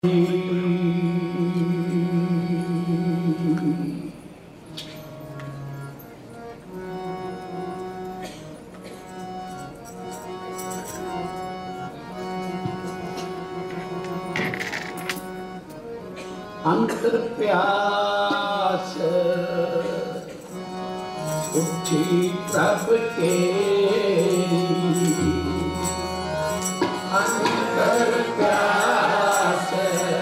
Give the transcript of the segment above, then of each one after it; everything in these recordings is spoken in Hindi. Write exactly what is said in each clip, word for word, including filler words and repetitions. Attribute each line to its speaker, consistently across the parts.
Speaker 1: अंतर प्यास उठी प्रभ के अंतर प्यास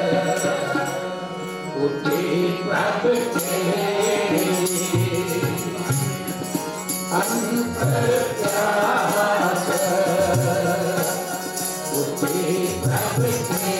Speaker 1: उठी प्रभ के अंतर प्यास उठी प्रभ के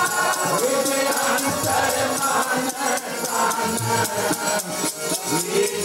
Speaker 2: We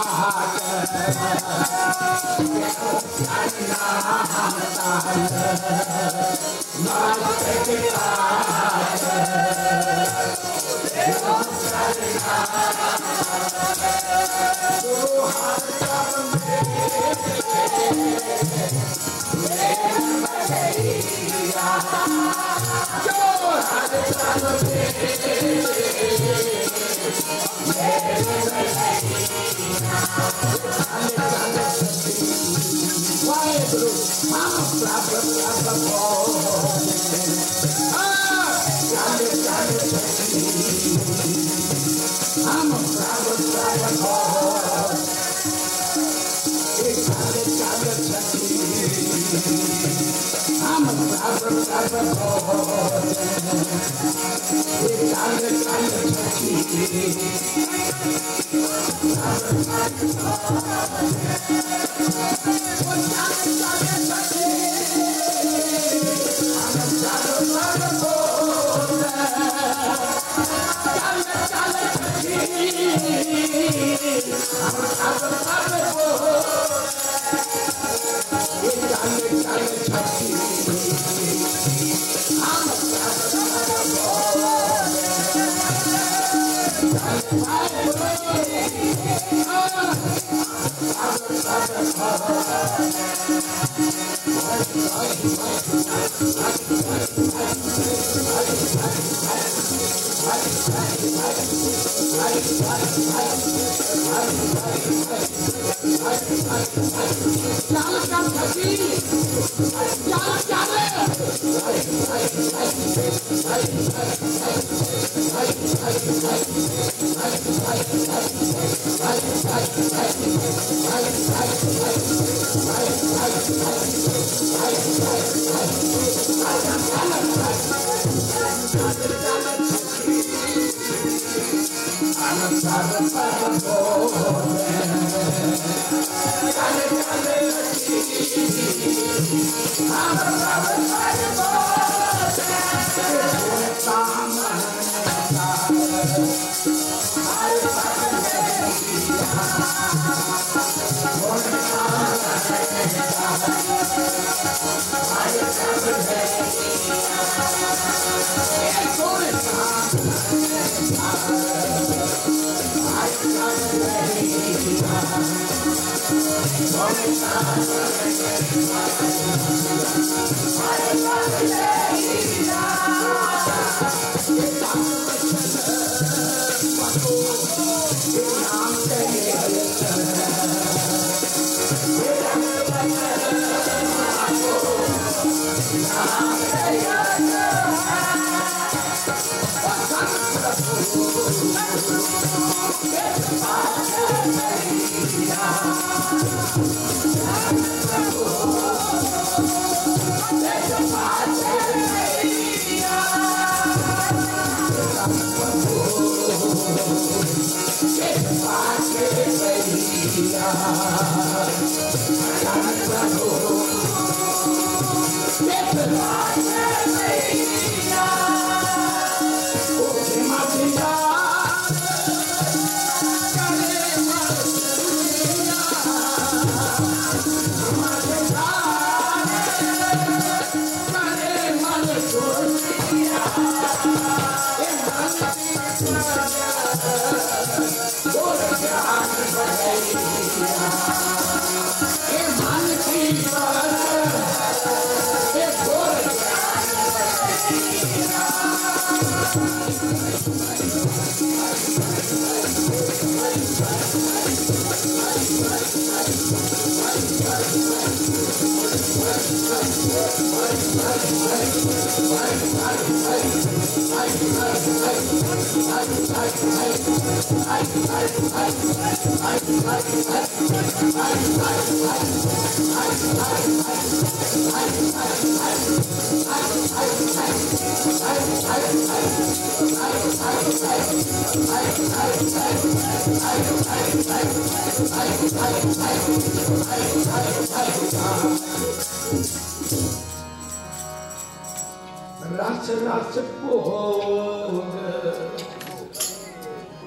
Speaker 1: रस रस भोग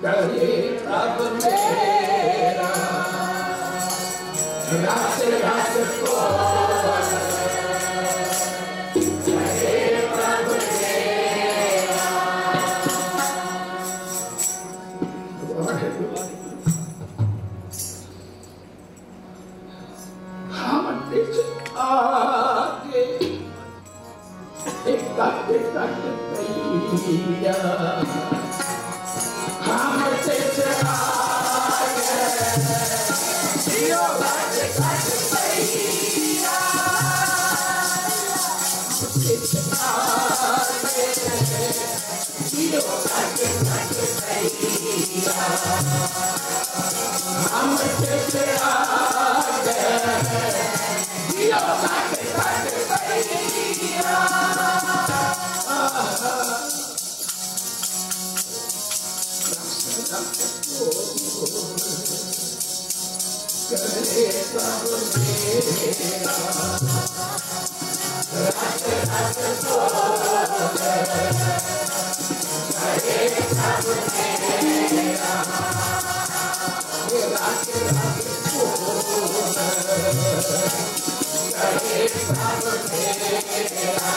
Speaker 1: करे प्रभु मेरा रस रस को करे प्रभु मेरा। हम आगे एक तक तक पैया हम से आगे जियो तक तक पैया आगे जियो तक तक पैया हम से आगे जियो तक तक पैया। करे प्रभु मेरा रस रस को करे प्रभु मेरा रस रस को करे प्रभु मेरा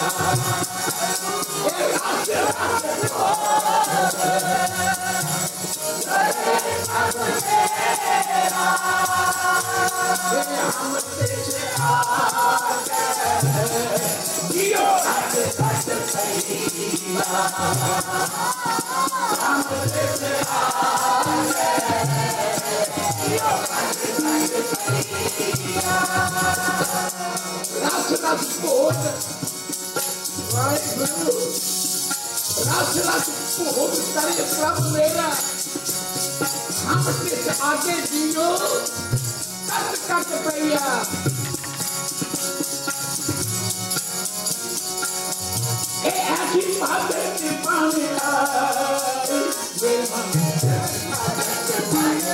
Speaker 1: रस रस को हम से आगे जियो तक तक पैया हम से आगे जियो तक तक पैया। रस रस बोल वाहिगुरु रस रस बोल करे प्रभु मेरा हम से आगे जियो तक तक पैया। ए ऐसी बातें की पानी आई वे मन ऐसी बातें की पानी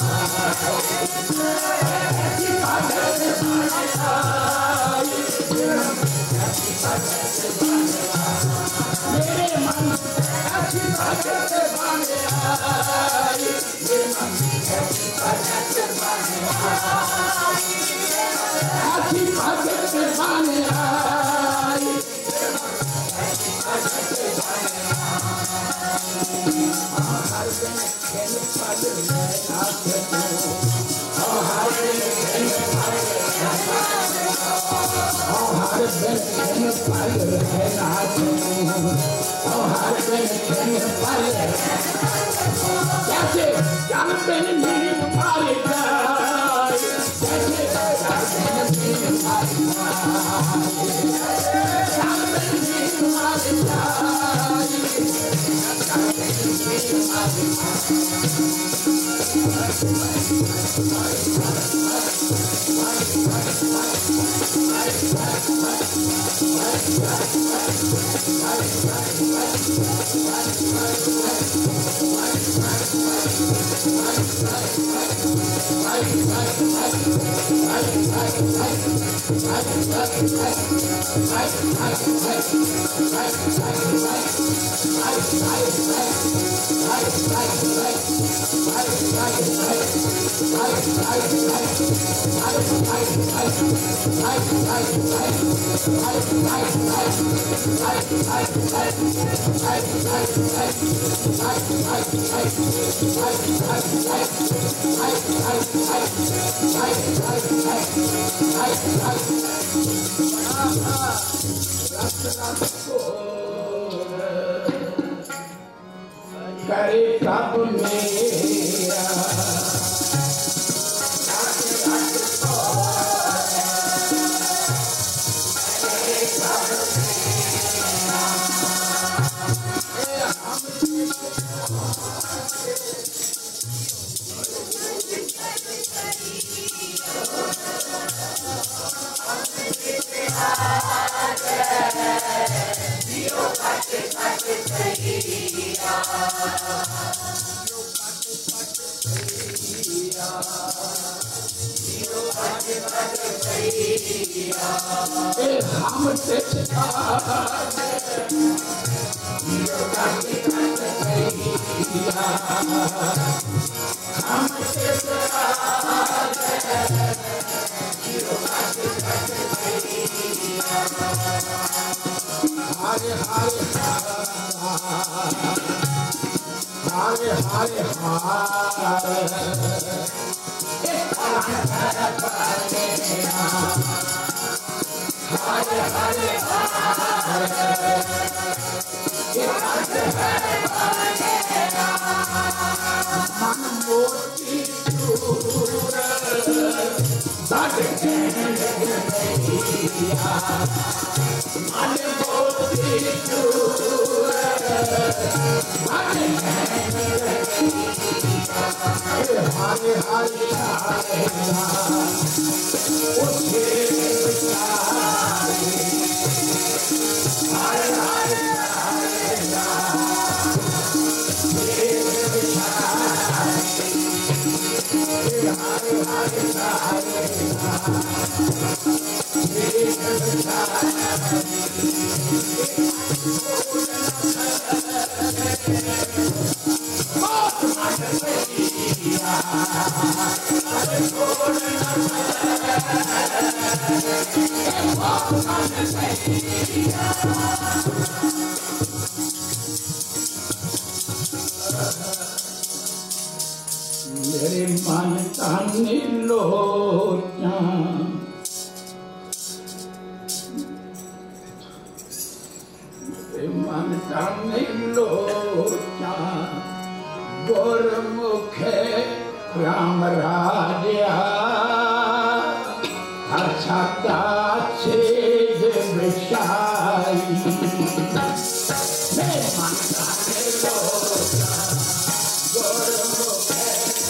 Speaker 1: आई ऐसी बातें की पानी आई मेरे मन ऐसी बातें की पानी आई मेरे मन ऐसी बातें की पानी आई ऐसी बातें की पानी आई हर दिन खेल पद में नाच दो हर दिन खेल पद हर दिन खेल पद में नाच दो हर दिन खेल पद कैसे चल बिन नींद मारी जाए कैसे चल बिन नींद मारी जाए चल बिन नींद मारी जाए करे प्रभु मेरा हम मेरे मन तानी लोचा मेरे मन तानी लोचा गुरमुखे राम राजा हर्षता छेद विषाई मेरे मन तानी लोचा गुरमुखे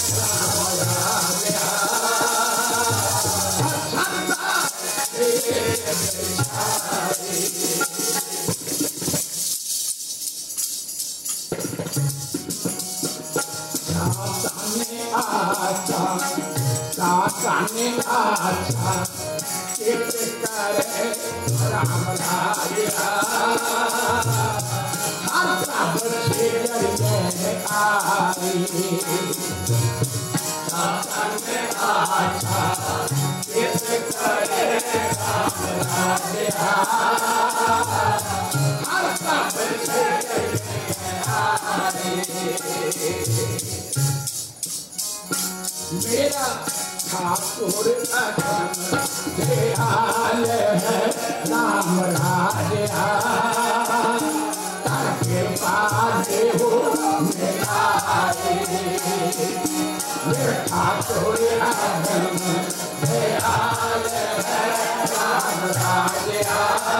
Speaker 1: साने आशा चित करे राम राजा हर सब छेड़ में आई साने आशा चित करे राम राजा हर सब छेड़ में आई मेरा ठाकुर अखंड दयाल है राम राजा ताके पाले हो मेरा मेरा ठाकुर अखंड दयाल है राम राजा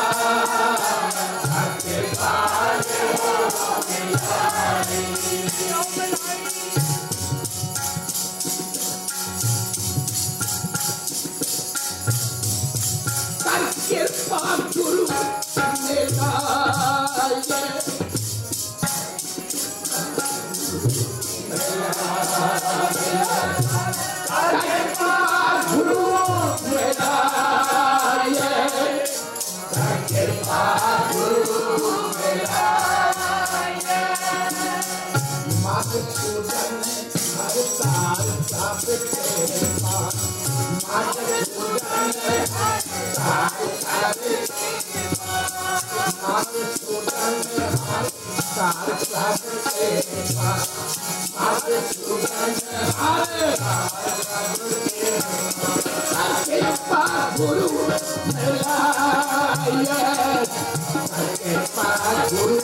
Speaker 1: ताके पाले हो मेरा कृपा गुरु मेरा गुरु मेरा कृपा गुरु मेरा मधुसूदन हर साल सब कृपा मधुसूदन गुरु मेरा गुरु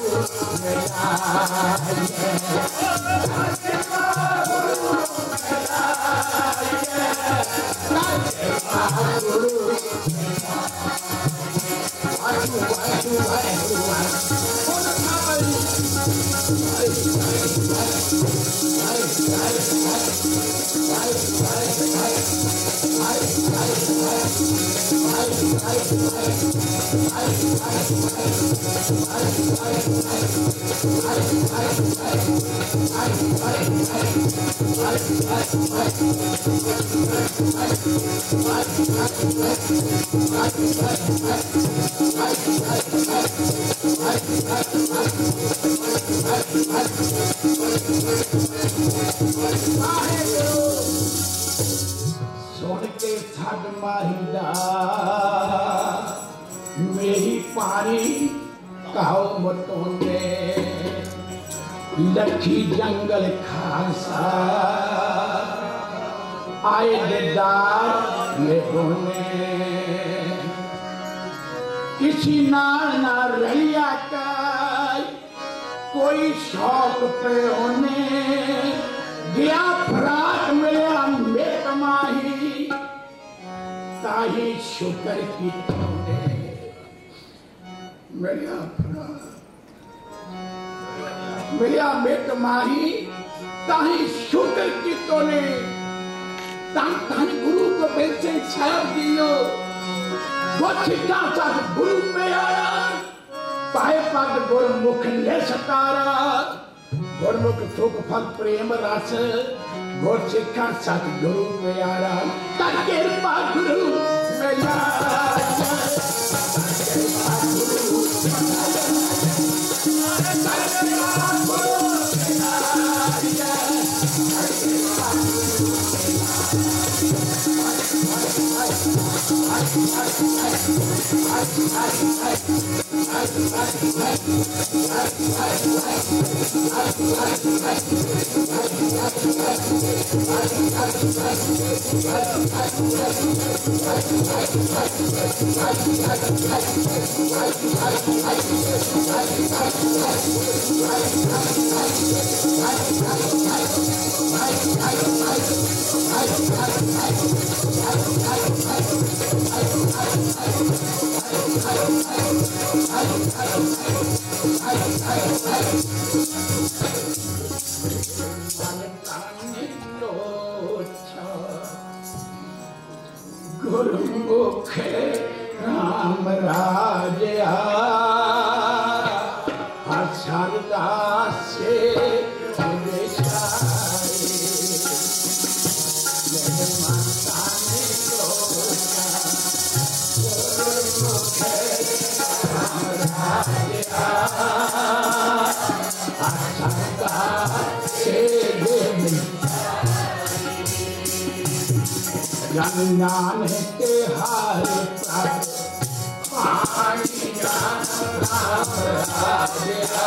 Speaker 1: I सुन के छड़ माहिदा मेरी पानी कहो मतोने लखी जंगल खासा आए देदार में होने किसी नाल ना रहिया का कोई शौक पे होने गया फराक मिला मेट माही ताही शुक्र की तोने मेरा फराक मेरा मेट माही ताही शुक्र की तोने तान तान गुरु को बेचे छाप दियो वो छिका साथ गुरु पे आया पाए पग गुरमुख ले सतारा गुरमुख सुख फल प्रेम रस गुर छिका साथ गुरु पे आया तन कृपा गुरु मेरा गुरुमुख राम राजया हर्षदा से ज्ञान के हार पानिया राम राजया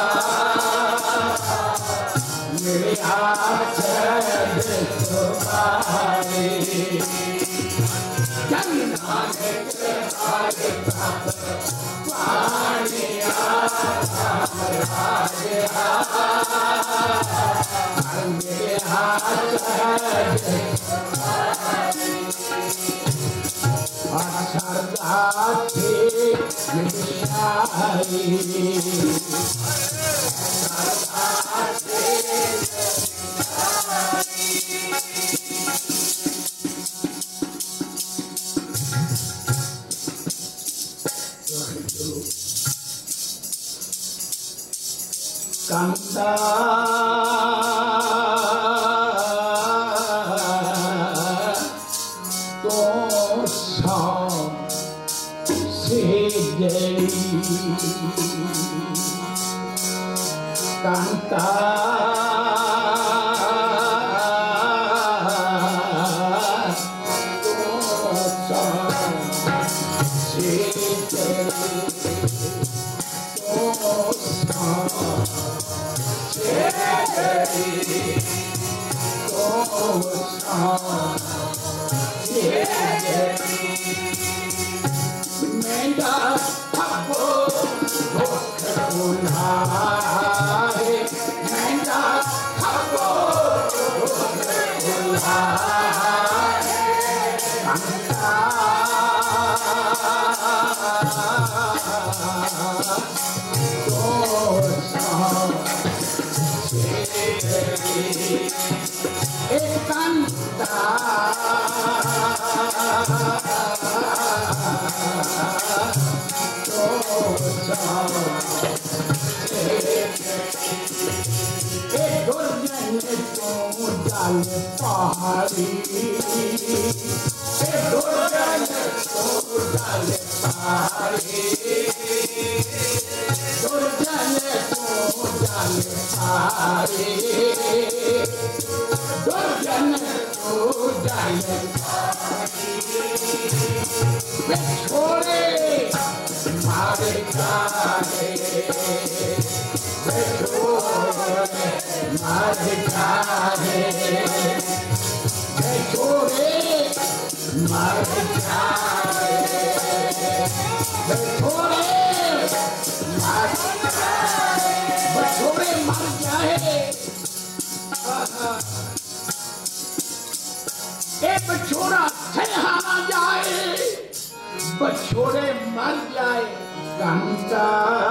Speaker 1: मेरे हाथ तुम्हारे ज्ञान के हार पानिया राम राजया मेरे हाथ सरदा थे मिठाई सरदा थे कंदा कांता एक जने तो डाल पहाड़ी दुर्जन तो डाल पहाड़ी दुर्जन तो डाल पहाड़ी दुर्जन तो डाल वे छोड़े मारे काहे वे छोड़े मारे काहे वे छोड़े मारे काहे वे छोड़े मारे काहे वे छोड़े मर जाए एक छोड़ा छहाना जाए बछोड़े मर जाए कंता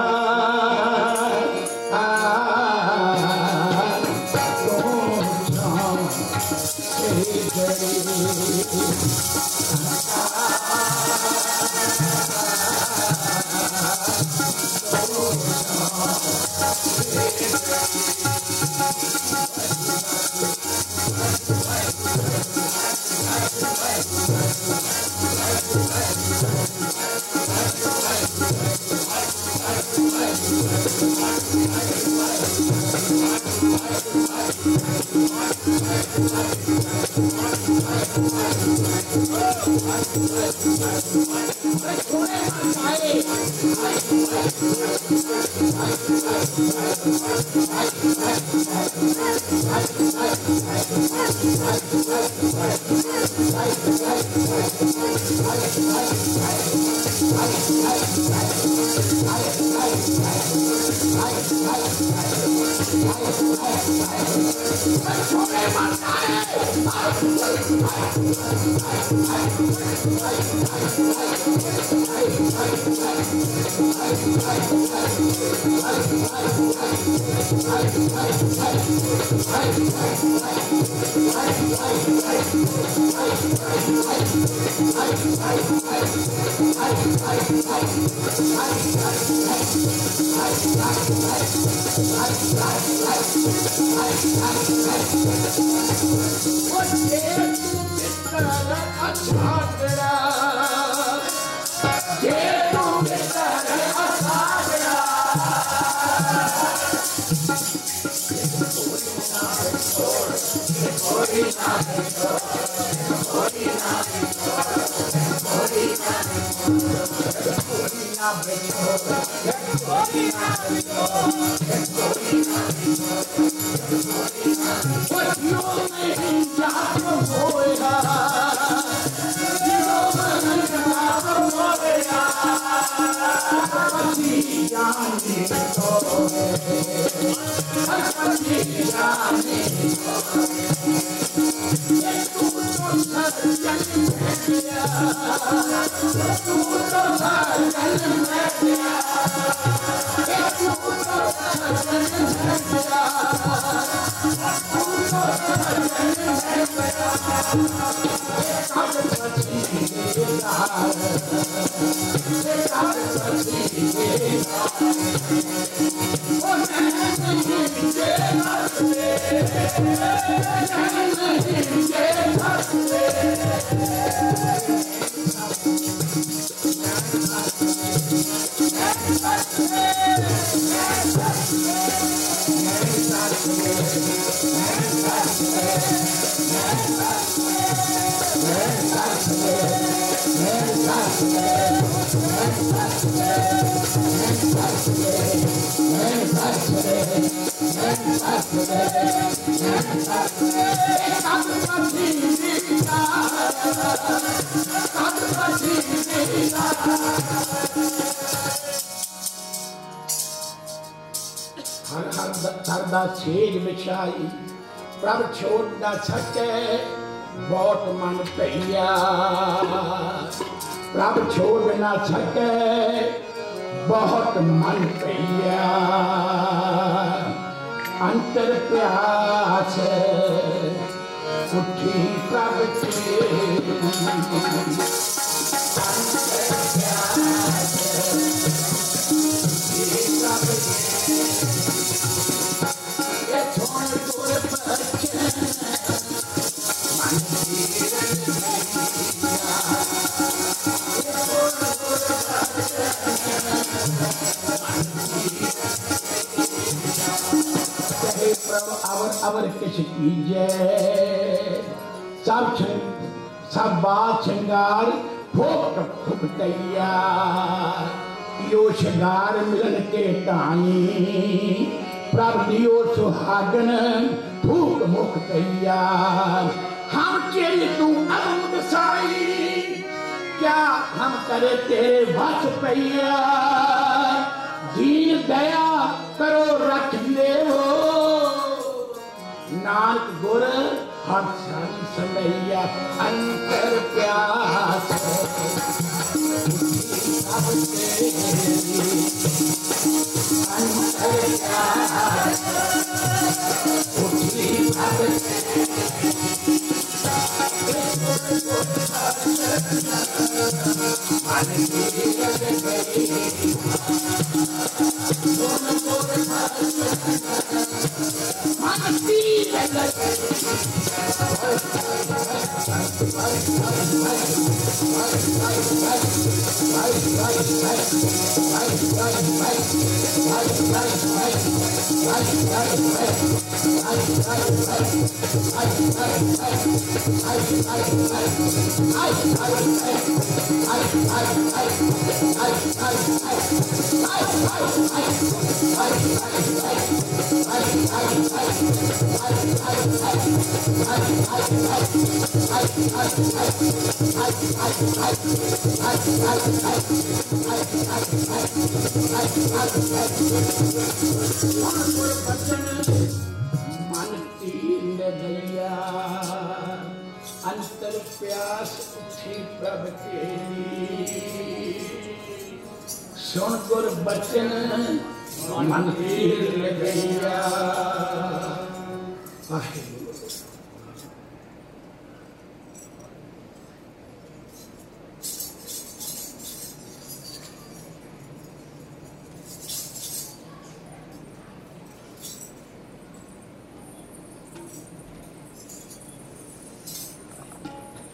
Speaker 1: छेद बिछाई प्रभ छोड़ न सके बहुत मन पैया प्रभ छोड़ न सके बहुत मन पैया अंतर प्यास उठी प्रभ के और अवर किछ कीजे सब सब बात श्रृंगार फूक फूक तैयार यो श्रृंगार मिलन के ताई प्रभ दियो सुहागन फूक मुख तैयार हम चेरी तू अरुण साई क्या हम करे तेरे बस पैया दीन दया करो रख ले हो नानक गुर हर सन समैया अंतर प्यास अंतर प्यास उठी अंतर प्यास उठी प्रभ तेरी सुन गुर बचन मन तीर गैया।